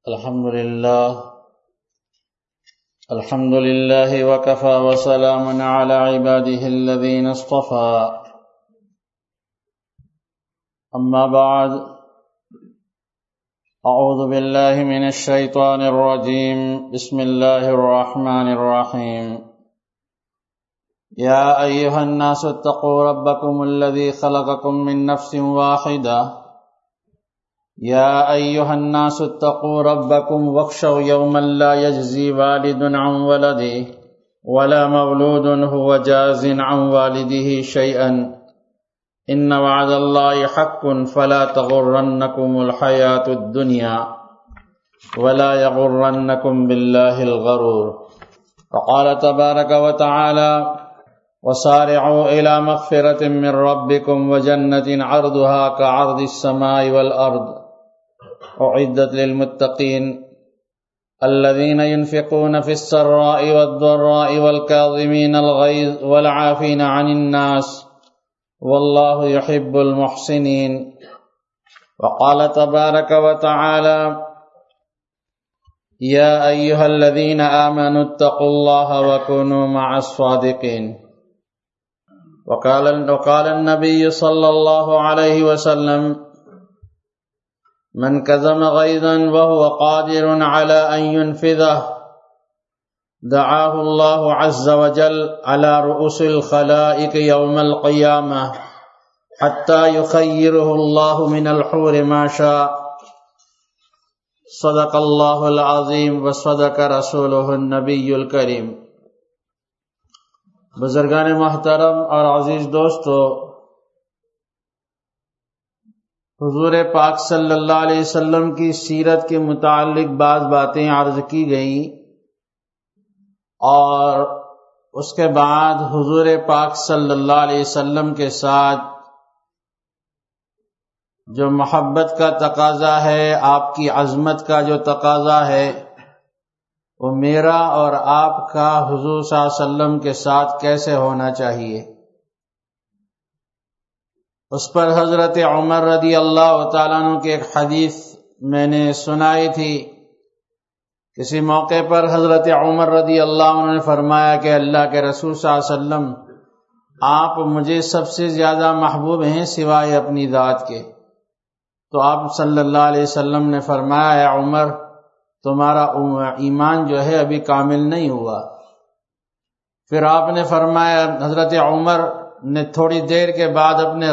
الحمد لله وكفى وسلام على عباده الذين اصطفى أما بعد أعوذ بالله من الشيطان الرجيم بسم الله الرحمن الرحيم يا أيها الناس اتقوا ربكم الذي خلقكم من نفس واحدة يا أيها الناس اتقوا ربكم واخشوا يوما لا يجزي والد عن ولده ولا مولود هو جاز عن والده شيئا إن وعد الله حق فلا تغرنكم الحياة الدنيا ولا يغرنكم بالله الغرور وقال تبارك وتعالى وسارعوا إلى مغفرة من ربكم وجنة عرضها كعرض السماء والأرض أعدت للمتقين الذين ينفقون في السراء والضراء والكاظمين الغيظ والعافين عن الناس والله يحب المحسنين وقال تبارك وتعالى يا أيها الذين آمنوا اتقوا الله وكونوا مع الصادقين وقال النبي صلى الله عليه وسلم من كظم غيظا وهو قادر على أن ينفذه دعاه الله عز وجل على رؤوس الخلائق يوم القيامة حتى يخيره الله من الحور ما شاء صدق الله العظيم وصدق رسوله النبي الكريم۔ بزرگان محترم اور عزیز دوستو، حضور پاک صلی اللہ علیہ وسلم کی سیرت کے متعلق بعض باتیں عرض کی گئیں، اور اس کے بعد حضور پاک صلی اللہ علیہ وسلم کے ساتھ جو محبت کا تقاضا ہے، آپ کی عظمت کا جو تقاضا ہے، وہ میرا اور آپ کا حضور صلی اللہ علیہ وسلم کے ساتھ کیسے ہونا چاہیے۔ اس پر حضرت عمر رضی اللہ تعالیٰ عنہ کی ایک حدیث میں نے سنائی تھی۔ کسی موقع پر حضرت عمر رضی اللہ عنہ نے فرمایا کہ اللہ کے رسول صلی اللہ علیہ وسلم، آپ مجھے سب سے زیادہ محبوب ہیں سوائے اپنی ذات کے۔ تو آپ صلی اللہ علیہ وسلم نے فرمایا، اے عمر، تمہارا ایمان جو ہے ابھی کامل نہیں ہوا۔ پھر آپ نے فرمایا، حضرت عمر نے تھوڑی دیر کے بعد اپنے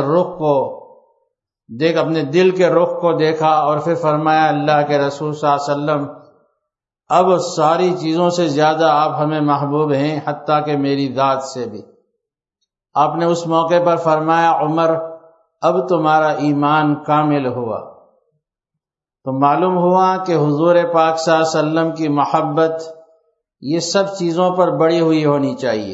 دل کے رخ کو دیکھا اور پھر فرمایا، اللہ کے رسول صلی اللہ علیہ وسلم، اب ساری چیزوں سے زیادہ آپ ہمیں محبوب ہیں، حتیٰ کہ میری ذات سے بھی۔ آپ نے اس موقع پر فرمایا، عمر، اب تمہارا ایمان کامل ہوا۔ تو معلوم ہوا کہ حضور پاک صلی اللہ علیہ وسلم کی محبت یہ سب چیزوں پر بڑی ہوئی ہونی چاہیے۔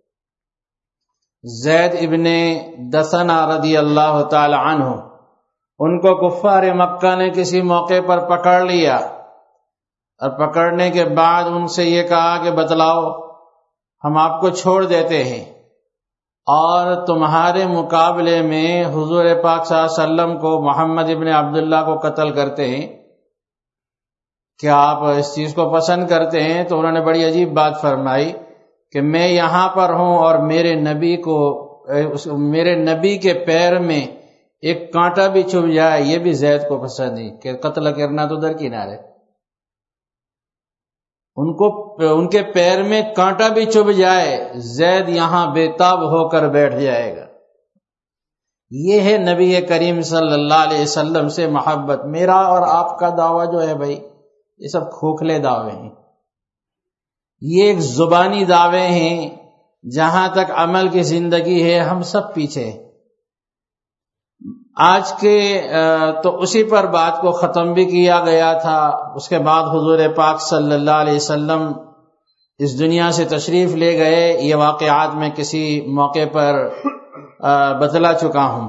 زید ابن دثنہ رضی اللہ تعالی عنہ، ان کو کفار مکہ نے کسی موقع پر پکڑ لیا، اور پکڑنے کے بعد ان سے یہ کہا کہ بتلاؤ، ہم آپ کو چھوڑ دیتے ہیں اور تمہارے مقابلے میں حضور پاک صلی اللہ علیہ وسلم کو، محمد ابن عبداللہ کو قتل کرتے ہیں، کیا آپ اس چیز کو پسند کرتے ہیں؟ تو انہوں نے بڑی عجیب بات فرمائی کہ میں یہاں پر ہوں اور میرے نبی کے پیر میں ایک کانٹا بھی چبھ جائے، یہ بھی زید کو پسند نہیں، کہ قتل کرنا تو درکنارے، ان کے پیر میں کانٹا بھی چبھ جائے، زید یہاں بے تاب ہو کر بیٹھ جائے گا۔ یہ ہے نبی کریم صلی اللہ علیہ وسلم سے محبت۔ میرا اور آپ کا دعویٰ جو ہے بھائی، یہ سب کھوکھلے دعوے ہیں، یہ ایک زبانی دعوے ہیں۔ جہاں تک عمل کی زندگی ہے، ہم سب پیچھے ہیں۔ آج کے تو اسی پر بات کو ختم بھی کیا گیا تھا۔ اس کے بعد حضور پاک صلی اللہ علیہ وسلم اس دنیا سے تشریف لے گئے، یہ واقعات میں کسی موقع پر بتلا چکا ہوں۔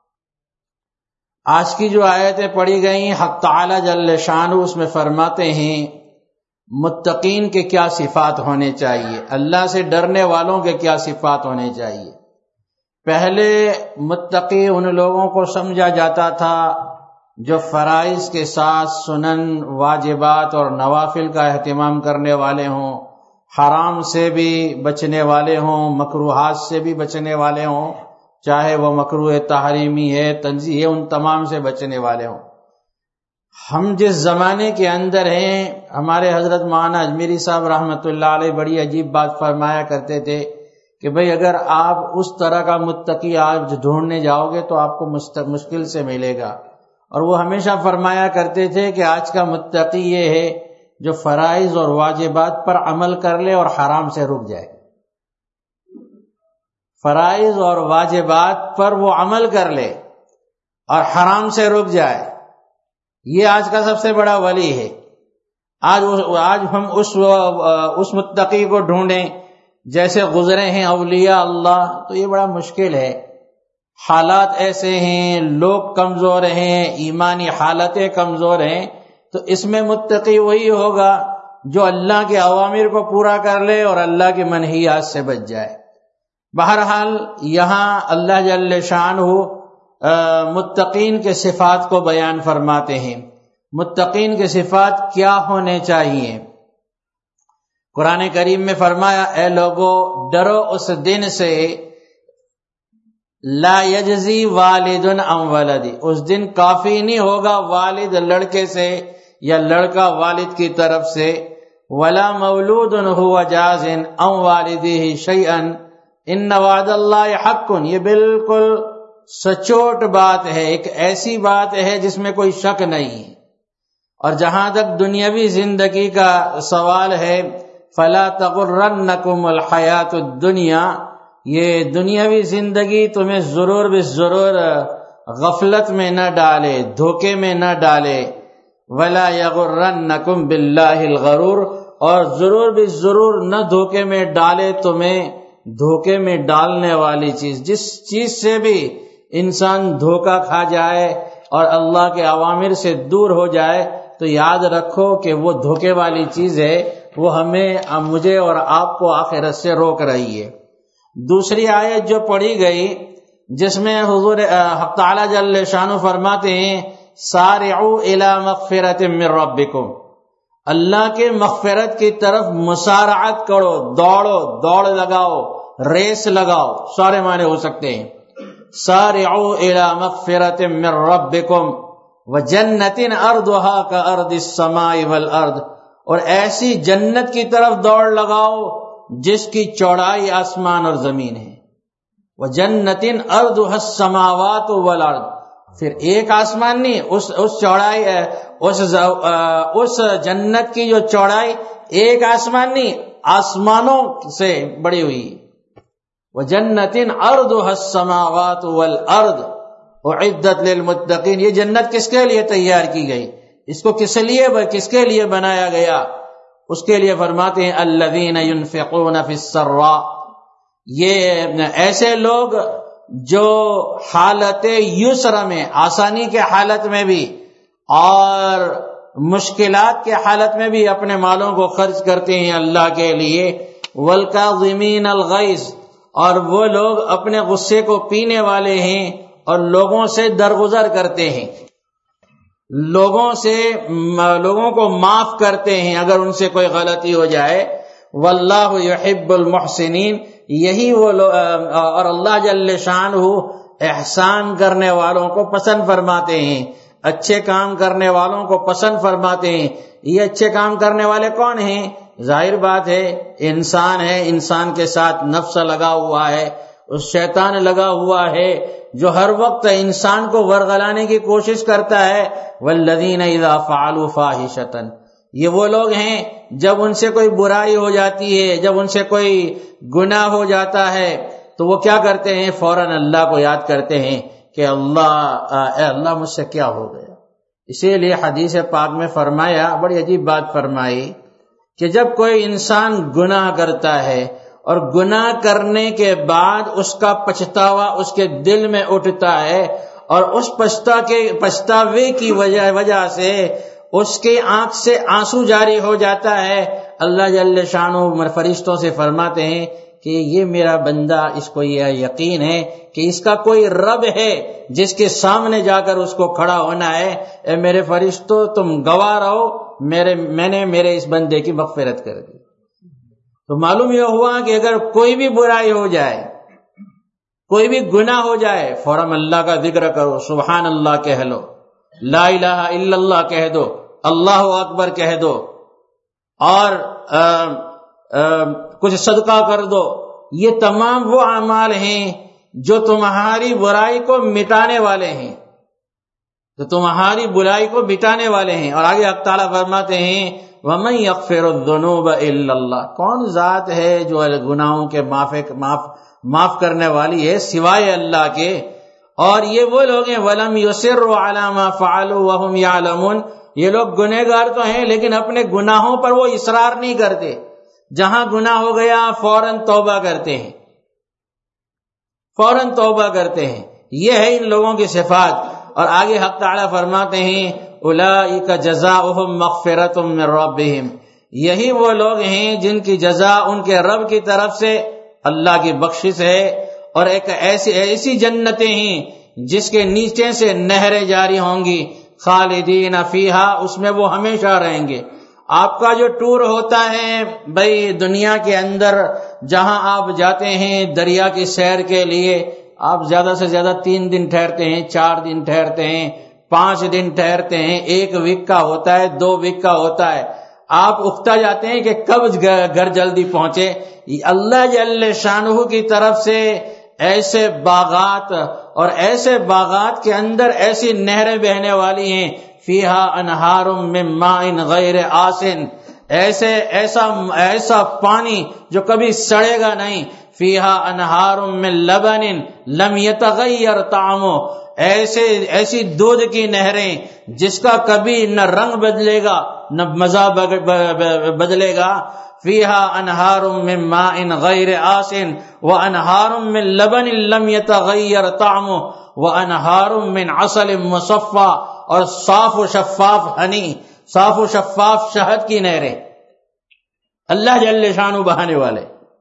آج کی جو آیتیں پڑھی گئیں، حق تعالی جل شانہ اس میں فرماتے ہیں متقین کے کیا صفات ہونے چاہیے، اللہ سے ڈرنے والوں کے کیا صفات ہونے چاہیے۔ پہلے متقی ان لوگوں کو سمجھا جاتا تھا جو فرائض کے ساتھ سنن، واجبات اور نوافل کا اہتمام کرنے والے ہوں، حرام سے بھی بچنے والے ہوں، مکروہات سے بھی بچنے والے ہوں، چاہے وہ مکروہ تحریمی ہے، تنزیہ ہے، ان تمام سے بچنے والے ہوں۔ ہم جس زمانے کے اندر ہیں، ہمارے حضرت مولانا اجمیری صاحب رحمۃ اللہ علیہ بڑی عجیب بات فرمایا کرتے تھے کہ بھئی اگر آپ اس طرح کا متقی آج ڈھونڈنے جاؤ گے تو آپ کو مشکل سے ملے گا، اور وہ ہمیشہ فرمایا کرتے تھے کہ آج کا متقی یہ ہے جو فرائض اور واجبات پر عمل کر لے اور حرام سے رک جائے۔ فرائض اور واجبات پر وہ عمل کر لے اور حرام سے رک جائے، یہ آج کا سب سے بڑا ولی ہے۔ آج ہم اس متقی کو ڈھونڈیں جیسے گزرے ہیں اولیاء اللہ، تو یہ بڑا مشکل ہے۔ حالات ایسے ہیں، لوگ کمزور ہیں، ایمانی حالتیں کمزور ہیں، تو اس میں متقی وہی ہوگا جو اللہ کے اوامر کو پورا کر لے اور اللہ کے منہیات سے بچ جائے۔ بہرحال یہاں اللہ جل شانہ متقین کے صفات کو بیان فرماتے ہیں۔ متقین کے صفات کیا ہونے چاہیے؟ قرآن کریم میں فرمایا، اے لوگو ڈرو اس دن سے لا یجزی والد عن ولدی، اس دن کافی نہیں ہوگا والد لڑکے سے یا لڑکا والد کی طرف سے، ولا مولود هو جاز عن والدہ شیئا ان وعد اللہ حق، یہ بالکل سچوٹ بات ہے، ایک ایسی بات ہے جس میں کوئی شک نہیں۔ اور جہاں تک دنیاوی زندگی کا سوال ہے، فلا تغرنکم الحیات الدنیا، یہ دنیاوی زندگی تمہیں ضرور بے ضرور غفلت میں نہ ڈالے، دھوکے میں نہ ڈالے، ولا یغرنکم باللہ الغرور، اور ضرور بے ضرور نہ دھوکے میں ڈالے تمہیں دھوکے میں ڈالنے والی چیز۔ جس چیز سے بھی انسان دھوکہ کھا جائے اور اللہ کے اوامر سے دور ہو جائے تو یاد رکھو کہ وہ دھوکے والی چیز ہے، وہ مجھے اور آپ کو آخرت سے روک رہی ہے۔ دوسری آیت جو پڑھی گئی جس میں حضور حق تعالی جل شانہ فرماتے ہیں سارعوا الی مغفرۃ من ربکم، اللہ کے مغفرت کی طرف مسارعت کرو، دوڑ لگاؤ، ریس لگاؤ، سارے معنی ہو سکتے ہیں۔ سارعوا الی مغفرۃ من ربکم وجنۃ ارضھا کارض السماء والارض، اور ایسی جنت کی طرف دوڑ لگاؤ جس کی چوڑائی آسمان اور زمین ہے۔ وجنۃ ارضھا السماوات والارض، پھر ایک آسمان نہیں، اس چوڑائی اس جنت کی جو چوڑائی ایک آسمان نہیں، آسمانوں سے بڑی ہوئی۔ وجنۃ ارضھا السماوات والارض اعدت للمتقین، یہ جنت کس کے لیے تیار کی گئی؟ اس کو کس کے لیے بنایا گیا؟ اس کے لیے فرماتے ہیں الذین ينفقون فی السراء، یہ ایسے لوگ جو حالت یسر میں، آسانی کے حالت میں بھی اور مشکلات کے حالت میں بھی اپنے مالوں کو خرچ کرتے ہیں اللہ کے لیے، والکاظمین الغیظ، اور وہ لوگ اپنے غصے کو پینے والے ہیں اور لوگوں سے درگزر کرتے ہیں، لوگوں کو معاف کرتے ہیں اگر ان سے کوئی غلطی ہو جائے۔ واللہ یحب المحسنین، یہی وہ اور اللہ جل شانہ احسان کرنے والوں کو پسند فرماتے ہیں، اچھے کام کرنے والوں کو پسند فرماتے ہیں۔ یہ اچھے کام کرنے والے کون ہیں؟ ظاہر بات ہے انسان ہے، انسان کے ساتھ نفس لگا ہوا ہے، اس شیطان لگا ہوا ہے جو ہر وقت انسان کو ورغلانے کی کوشش کرتا ہے۔ والذین اذا فعلوا فاحشۃ، یہ وہ لوگ ہیں جب ان سے کوئی برائی ہو جاتی ہے، جب ان سے کوئی گناہ ہو جاتا ہے تو وہ کیا کرتے ہیں؟ فوراً اللہ کو یاد کرتے ہیں کہ اے اللہ مجھ سے کیا ہو گیا۔ اسی لیے حدیث پاک میں فرمایا، بڑی عجیب بات فرمائی کہ جب کوئی انسان گناہ کرتا ہے اور گناہ کرنے کے بعد اس کا پچھتاوا اس کے دل میں اٹھتا ہے اور اس پچھتاوے کی وجہ سے اس کی آنکھ سے آنسو جاری ہو جاتا ہے، اللہ جل شانہ فرشتوں سے فرماتے ہیں کہ یہ میرا بندہ، اس کو یہ یقین ہے کہ اس کا کوئی رب ہے جس کے سامنے جا کر اس کو کھڑا ہونا ہے، اے میرے فرشتوں تم گواہ رہو میں نے میرے اس بندے کی مغفرت کر دی۔ تو معلوم یہ ہوا کہ اگر کوئی بھی برائی ہو جائے، کوئی بھی گناہ ہو جائے، فوراً اللہ کا ذکر کرو، سبحان اللہ کہہ لو، لا الہ الا اللہ کہہ دو، اللہ اکبر کہہ دو، اور کچھ صدقہ کر دو۔ یہ تمام وہ اعمال ہیں جو تمہاری برائی کو مٹانے والے ہیں، اور آگے حق تعالیٰ فرماتے ہیں وَمَن يَغْفِرُ الذُّنُوبَ إِلَّا اللَّهُ، کون ذات ہے جو گناہوں کے معاف کرنے والی ہے سوائے اللہ کے۔ اور یہ وہ لوگ ہیں وَلَمْ يُصِرُّوا عَلَى مَا فَعَلُوا وَهُمْ يَعْلَمُونَ، یہ لوگ گنہگار تو ہیں لیکن اپنے گناہوں پر وہ اصرار نہیں کرتے، جہاں گناہ ہو گیا فوراً توبہ کرتے ہیں، یہ ہے ان لوگوں کی صفات۔ اور آگے حق تعالیٰ فرماتے ہیں اولئک جزاؤہم مغفرۃ من ربہم، یہی وہ لوگ ہیں جن کی جزا ان کے رب کی طرف سے اللہ کی بخشش ہے، اور ایک ایسی جنتیں ہیں جس کے نیچے سے نہریں جاری ہوں گی، خالدین فیہا، اس میں وہ ہمیشہ رہیں گے۔ آپ کا جو ٹور ہوتا ہے بھئی دنیا کے اندر، جہاں آپ جاتے ہیں دریا کی سیر کے لیے، آپ زیادہ سے زیادہ 3 دن ٹھہرتے ہیں، 4 دن ٹھہرتے ہیں، 5 دن ٹھہرتے ہیں، 1 ویک کا ہوتا ہے، 2 ویک کا ہوتا ہے، آپ اکتا جاتے ہیں کہ کب گھر جلدی پہنچے۔ اللہ جل شانہ کی طرف سے ایسے باغات، اور ایسے باغات کے اندر ایسی نہریں بہنے والی ہیں، فیہا انہار من ماء غیر آسن، ایسا پانی جو کبھی سڑے گا نہیں، فیہا انہار من لبن لم یتغیر طعمہ، ایسی دودھ کی نہریں جس کا کبھی نہ رنگ بدلے گا نہ مزہ بدلے گا، فیہا انہار من ماء غیر آسن وانہار من لبن لم یتغیر طعمہ وانہار من عسل مصفی، اور صاف و شفاف ہنی، صاف و شفاف شہد کی نہریں، اللہ جل شانہ بہانے والے۔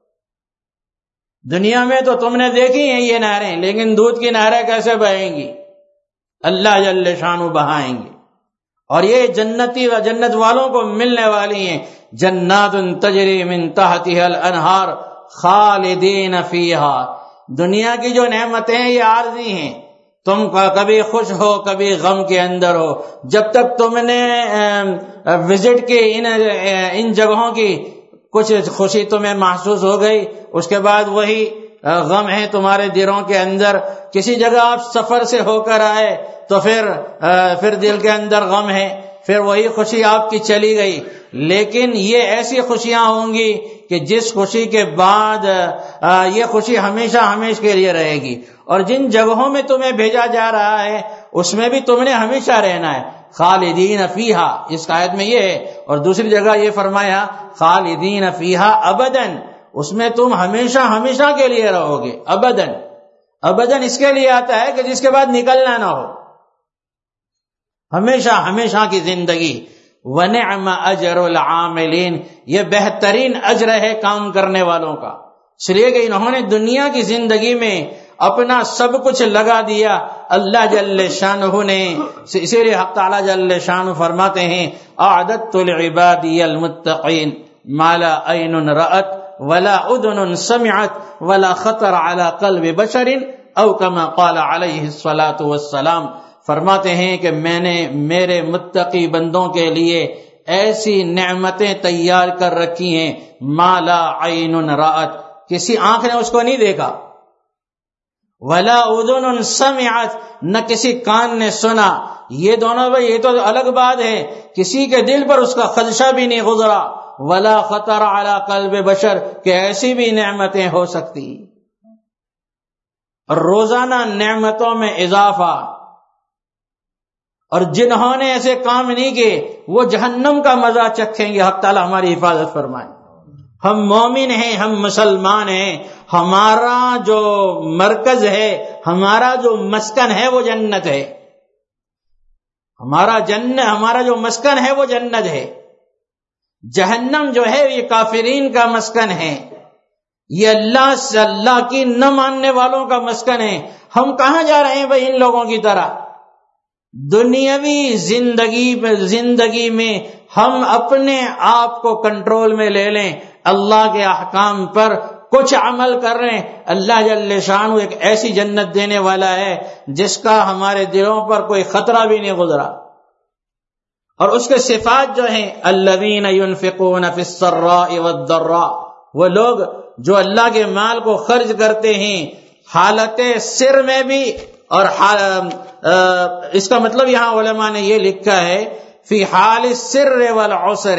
دنیا میں تو تم نے دیکھی ہیں یہ نہریں، لیکن دودھ کی نہریں کیسے بہیں گی؟ اللہ جل شانہ بہائیں گے۔ اور یہ جنتی و جنت والوں کو ملنے والی ہیں، جنات تجری من تحتها الانہار خالدین فیہا۔ دنیا کی جو نعمتیں ہیں یہ عارضی ہیں، تم کبھی خوش ہو کبھی غم کے اندر ہو، جب تک تم نے وزٹ کی ان جگہوں کی کچھ خوشی تمہیں محسوس ہو گئی، اس کے بعد وہی غم ہے تمہارے دلوں کے اندر۔ کسی جگہ آپ سفر سے ہو کر آئے تو پھر دل کے اندر غم ہے، پھر وہی خوشی آپ کی چلی گئی۔ لیکن یہ ایسی خوشیاں ہوں گی کہ جس خوشی کے بعد یہ خوشی ہمیشہ کے لیے رہے گی، اور جن جگہوں میں تمہیں بھیجا جا رہا ہے اس میں بھی تم نے ہمیشہ رہنا ہے۔ خالدین فیہا، اس آیت میں یہ ہے، اور دوسری جگہ یہ فرمایا خالدین فیہا ابداً، اس میں تم ہمیشہ کے لیے رہو گے۔ ابداً اس کے لیے آتا ہے کہ جس کے بعد نکلنا نہ ہو، ہمیشہ کی زندگی۔ وَنِعْمَ أَجْرُ الْعَامِلِينَ، یہ بہترین اجر ہے کام کرنے والوں کا، اس لیے کہ انہوں نے دنیا کی زندگی میں اپنا سب کچھ لگا دیا اللہ جل شانہ نے۔ اسی لیے حق تعالیٰ جل شانہ فرماتے ہیں اعددت لعبادی المتقین ما لا عین رأت ولا اذن سمعت ولا خطر على قلب بشر او کما قال علیہ الصلاۃ والسلام۔ فرماتے ہیں کہ میں نے میرے متقی بندوں کے لیے ایسی نعمتیں تیار کر رکھی ہیں ما لا عین رأت، کسی آنکھ نے اس کو نہیں دیکھا، ولا اذن سمعت، نہ کسی کان نے سنا۔ یہ دونوں بھائی یہ تو الگ بات ہے، کسی کے دل پر اس کا خدشہ بھی نہیں گزرا، ولا خطر علی قلب بشر، کہ ایسی بھی نعمتیں ہو سکتی۔ اور روزانہ نعمتوں میں اضافہ، اور جنہوں نے ایسے کام نہیں کیے وہ جہنم کا مزہ چکھیں گے۔ حق تعالیٰ ہماری حفاظت فرمائے۔ ہم مومن ہیں، ہم مسلمان ہیں، ہمارا جو مرکز ہے، ہمارا جو مسکن ہے وہ جنت ہے، ہمارا جو مسکن ہے وہ جنت ہے۔ جہنم جو ہے یہ کافرین کا مسکن ہے، یہ اللہ کی نہ ماننے والوں کا مسکن ہے. ہم کہاں جا رہے ہیں بھائی ان لوگوں کی طرح؟ دنیاوی زندگی میں ہم اپنے آپ کو کنٹرول میں لے لیں، اللہ کے احکام پر کچھ عمل کر رہے ہیں. اللہ جل شانہ ایک ایسی جنت دینے والا ہے جس کا ہمارے دلوں پر کوئی خطرہ بھی نہیں گزرا. اور اس کے صفات جو ہیں، الذین ينفقون فی السراء والضراء، وہ لوگ جو اللہ کے مال کو خرچ کرتے ہیں حالت سر میں بھی، اور اس کا مطلب یہاں علماء نے یہ لکھا ہے فی حال السر والعسر،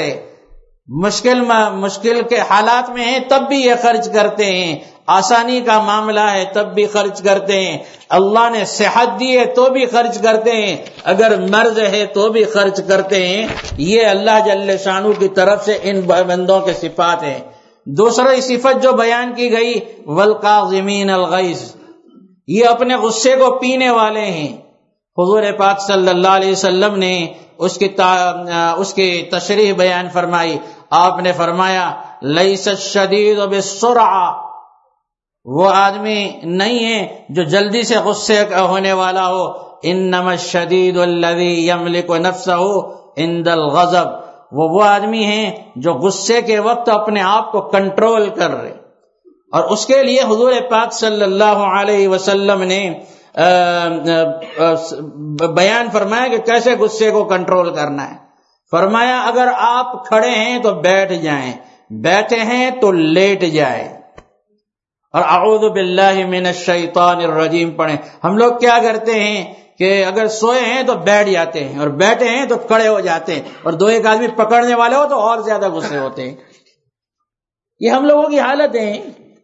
مشکل کے حالات میں ہیں تب بھی یہ خرچ کرتے ہیں، آسانی کا معاملہ ہے تب بھی خرچ کرتے ہیں، اللہ نے صحت دی ہے تو بھی خرچ کرتے ہیں، اگر مرض ہے تو بھی خرچ کرتے ہیں. یہ اللہ جل شانہ کی طرف سے ان بندوں کے صفات ہیں. دوسری صفت جو بیان کی گئی، والقاظمین الغیظ، یہ اپنے غصے کو پینے والے ہیں. حضور پاک صلی اللہ علیہ وسلم نے اس کی تشریح بیان فرمائی. آپ نے فرمایا لیس الشدید بالسرعہ، وہ آدمی نہیں ہے جو جلدی سے غصے ہونے والا ہو. انما الشدید الذی یملک نفسہ عند الغضب، وہ آدمی ہیں جو غصے کے وقت اپنے آپ کو کنٹرول کر رہے. اور اس کے لیے حضور پاک صلی اللہ علیہ وسلم نے بیان فرمایا کہ کیسے غصے کو کنٹرول کرنا ہے. فرمایا اگر آپ کھڑے ہیں تو بیٹھ جائیں، بیٹھے ہیں تو لیٹ جائیں، اور اعوذ باللہ من الشیطان الرجیم پڑھیں. ہم لوگ کیا کرتے ہیں کہ اگر سوئے ہیں تو بیٹھ جاتے ہیں، اور بیٹھے ہیں تو کھڑے ہو جاتے ہیں، اور دو ایک آدمی پکڑنے والے ہو تو اور زیادہ غصے ہوتے ہیں. یہ ہم لوگوں کی حالت ہے.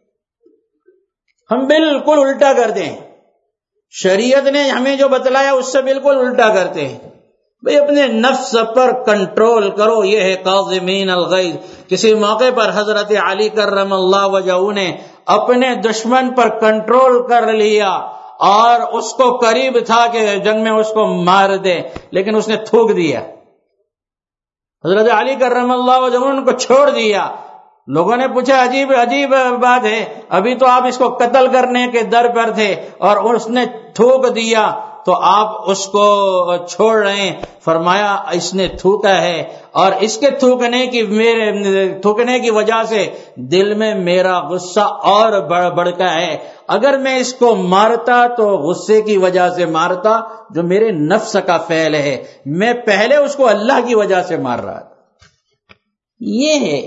ہم بالکل الٹا کرتے ہیں. شریعت نے ہمیں جو بتلایا اس سے بالکل الٹا کرتے ہیں. بھئی اپنے نفس پر کنٹرول کرو. یہ ہے قاظمین الغیظ. کسی موقع پر حضرت علی کرم اللہ وجہہ نے اپنے دشمن پر کنٹرول کر لیا، اور اس کو قریب تھا کہ جنگ میں اس کو مار دے، لیکن اس نے تھوک دیا. حضرت علی کرم اللہ وجہہ ان کو چھوڑ دیا. لوگوں نے پوچھا عجیب بات ہے، ابھی تو آپ اس کو قتل کرنے کے در پر تھے اور اس نے تھوک دیا تو آپ اس کو چھوڑ رہے ہیں. فرمایا اس نے تھوکا ہے، اور اس کے تھوکنے کی وجہ سے دل میں میرا غصہ اور بڑھتا ہے. اگر میں اس کو مارتا تو غصے کی وجہ سے مارتا جو میرے نفس کا فعل ہے، میں پہلے اس کو اللہ کی وجہ سے مار رہا تھا. یہ ہے.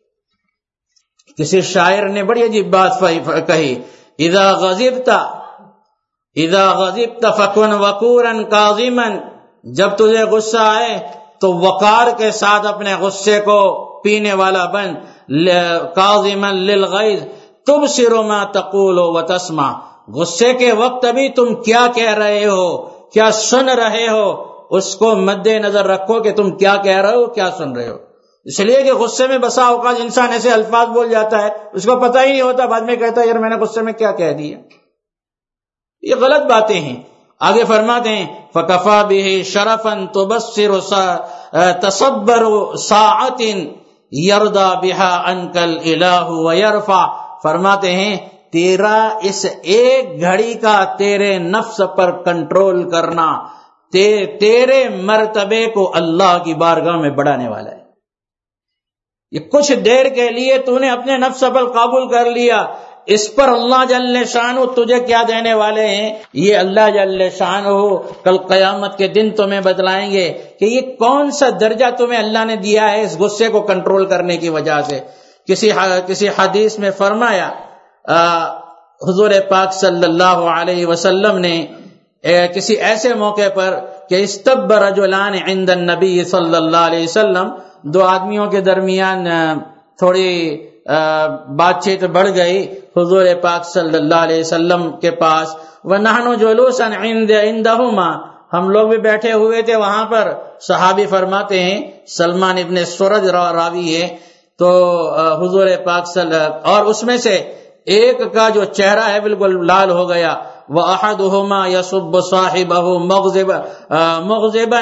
کسی شاعر نے بڑی عجیب بات کہی، اذا غضبت فکن وقورا کاظما، جب تجھے غصہ آئے تو وقار کے ساتھ اپنے غصے کو پینے والا بن. کاظما للغیظ تبصر ما تقول وتسمع، غصے کے وقت بھی تم کیا کہہ رہے ہو، کیا سن رہے ہو، اس کو مد نظر رکھو کہ تم کیا کہہ رہے ہو، کیا سن رہے ہو. اس لیے کہ غصے میں بسا اوقات انسان ایسے الفاظ بول جاتا ہے اس کو پتہ ہی نہیں ہوتا، بعد میں کہتا ہے یار میں نے غصے میں کیا کہہ دیا. یہ غلط باتیں ہیں. آگے فرماتے ہیں فَكَفَى بِهِ شَرَفًا تُبَصِّرُ تَصَبَّرُ سَاعَةٍ يَرْضَى بِهَا عَنْكَ الْإِلَٰهُ وَيَرْفَعُ. فرماتے ہیں تیرا اس ایک گھڑی کا تیرے نفس پر کنٹرول کرنا تیرے مرتبے کو اللہ کی بارگاہ میں بڑھانے والا ہے. یہ کچھ دیر کے لیے تو نے اپنے نفس پر قابل کر لیا، اس پر اللہ جل شانہ تجھے کیا دینے والے ہیں. یہ اللہ جل شانہ کل قیامت کے دن تمہیں بتلائیں گے کہ یہ کون سا درجہ تمہیں اللہ نے دیا ہے اس غصے کو کنٹرول کرنے کی وجہ سے. کسی حدیث میں فرمایا حضور پاک صلی اللہ علیہ وسلم نے کسی ایسے موقع پر کہ استب رجلان عند النبی صلی اللہ علیہ وسلم، دو آدمیوں کے درمیان تھوڑی بات چیت بڑھ گئی حضور پاک صلی اللہ علیہ وسلم کے پاس. وَنَحْنُ جُلُوسًا عِنْدَهُمَا، ہم لوگ بھی بیٹھے ہوئے تھے وہاں پر. صحابی فرماتے ہیں سلمان ابن سرج راوی ہے، تو حضور پاک اور اس میں سے ایک کا جو چہرہ ہے بالکل لال ہو گیا. وَأَحَدُهُمَا يَصُبُّ صَاحِبَهُ مُغْضِبًا،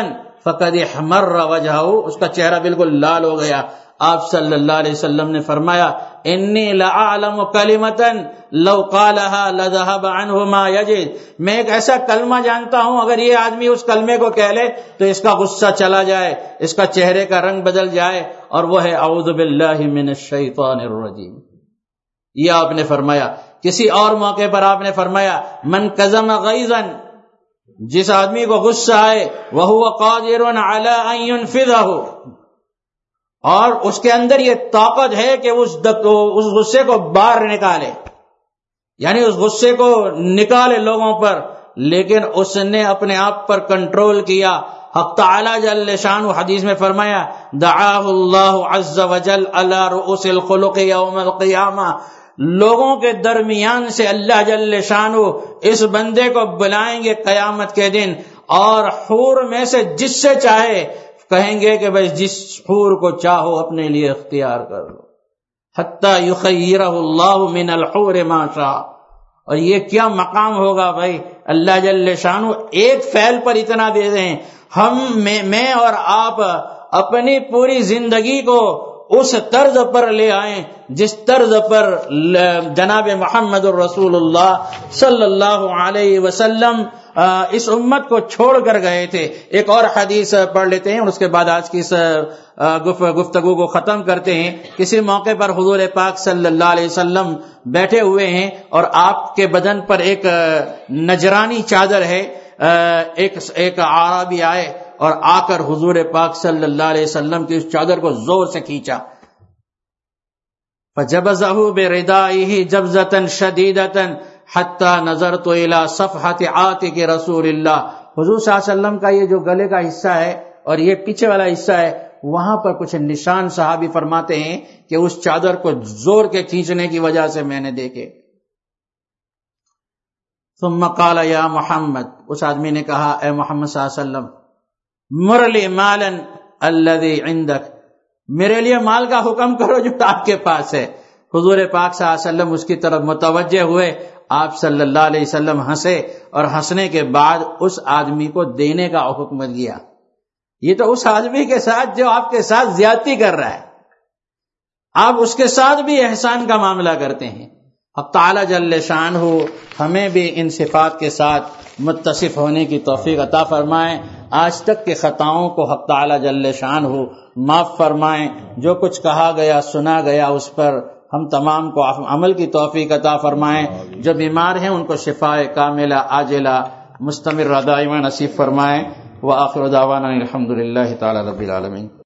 فقد احمر وجہہ، اس کا چہرہ بالکل لال ہو گیا. آپ صلی اللہ علیہ وسلم نے فرمایا انی لأعلم کلمۃ لو قالها لذهب عنه ما یجد، میں ایک ایسا کلمہ جانتا ہوں اگر یہ آدمی اس کلمے کو کہہ لے تو اس کا غصہ چلا جائے، اس کا چہرے کا رنگ بدل جائے، اور وہ ہے اعوذ باللہ من الشیطان الرجیم. یہ آپ نے فرمایا. کسی اور موقع پر آپ نے فرمایا من کظم غیظا، جس آدمی کو غصہ آئے وہو قادر علی ان ینفذہ، اور اس کے اندر یہ طاقت ہے کہ اس غصے کو باہر نکالے، یعنی اس غصے کو نکالے لوگوں پر، لیکن اس نے اپنے آپ پر کنٹرول کیا. حق تعالی جل شانہ حدیث میں فرمایا دعاہ اللہ عز وجل علی رؤوس الخلق یوم القیامہ، لوگوں کے درمیان سے اللہ جل شانہ اس بندے کو بلائیں گے قیامت کے دن، اور حور میں سے جس سے چاہے کہیں گے کہ بھائی جس حور کو چاہو اپنے لیے اختیار کر لو، حتی یخیرہ اللہ من الحور ما شاء. اور یہ کیا مقام ہوگا بھائی، اللہ جل شانہ ایک فعل پر اتنا دے دیں. میں اور آپ اپنی پوری زندگی کو اس طرز پر لے آئیں جس طرز پر جناب محمد الرسول اللہ صلی اللہ علیہ وسلم اس امت کو چھوڑ کر گئے تھے. ایک اور حدیث پڑھ لیتے ہیں اور اس کے بعد آج کی اس گفتگو کو ختم کرتے ہیں. کسی موقع پر حضور پاک صلی اللہ علیہ وسلم بیٹھے ہوئے ہیں اور آپ کے بدن پر ایک نجرانی چادر ہے. ایک اعرابی آئے اور آ کر حضور پاک صلی اللہ علیہ وسلم کی اس چادر کو زور سے کھینچا. فجبزه بردائه جبزة شديدة حتى نظرت الى صفحة عاتق رسول اللہ. حضور صلی اللہ علیہ وسلم کا یہ جو گلے کا حصہ ہے اور یہ پیچھے والا حصہ ہے، وہاں پر کچھ نشان صحابی فرماتے ہیں کہ اس چادر کو زور کے کھینچنے کی وجہ سے میں نے دیکھے. ثم قال یا محمد، اس آدمی نے کہا اے محمد صلی اللہ علیہ وسلم، مر لی مالا الذی عندک، میرے لیے مال کا حکم کرو جو آپ کے پاس ہے. حضور پاک صلی اللہ علیہ وسلم اس کی طرف متوجہ ہوئے. آپ صلی اللہ علیہ وسلم ہنسے اور ہنسنے کے بعد اس آدمی کو دینے کا حکم دیا. یہ تو اس آدمی کے ساتھ جو آپ کے ساتھ زیادتی کر رہا ہے، آپ اس کے ساتھ بھی احسان کا معاملہ کرتے ہیں. حق تعالی جل شانہ ہمیں بھی ان صفات کے ساتھ متصف ہونے کی توفیق عطا فرمائیں. آج تک کے خطاؤں کو حق تعالی جل شانہ معاف فرمائیں. جو کچھ کہا گیا سنا گیا اس پر ہم تمام کو عمل کی توفیق عطا فرمائیں. جو بیمار ہیں ان کو شفاء کاملہ عاجلہ مستمرہ دائمہ نصیب فرمائیں. وآخر دعوانا الحمدللہ تعالی رب العالمین.